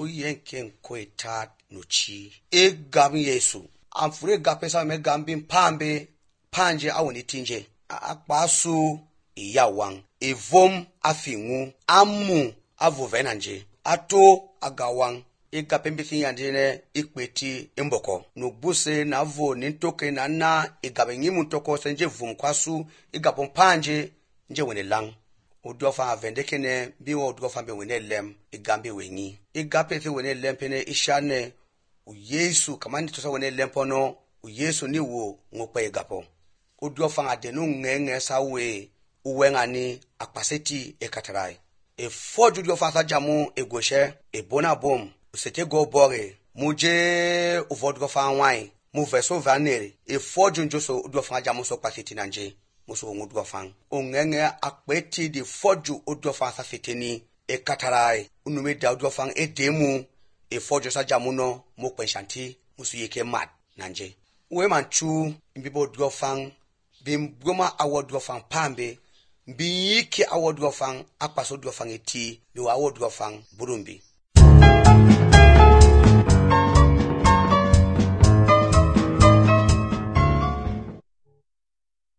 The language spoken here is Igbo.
yenken koitat nuchi egam Yesu amfure gapesa me gambi mpambe panje awonitinje akpasu iyawang evom afingu amu avuvena nje ato agawang ikapembisi yandine ikpeti imboko nugbuse na vo nintoke na igabengi muntoko senje vum kwasu igapompanje nje wene lang udofa avendekene biwo udofa mbe wene lem igambi wengi igapeti wene lempene ishane uyesu kamani tosa wene lempono uyesu niwo ngokwe igapo udofa adenu ngenge sawe uwengani akpaseti ekatarai efoju udofa sajamu egoshe ebona bom usete go bore muje uvodgofa wai mu verso vanere efoju njoso udofa jamu so paseti nanje muso ngudgofa ongenge akpeti di foju udofa safeteni ekatarai unume da udofa edemu efoju sajamu no mo kwenshanti musu yeke mat nanje we manchu imbibo udofa bimboma awodgofa pambe mbiyike awodgofa akpaso udofa eti bi awodgofa burumbi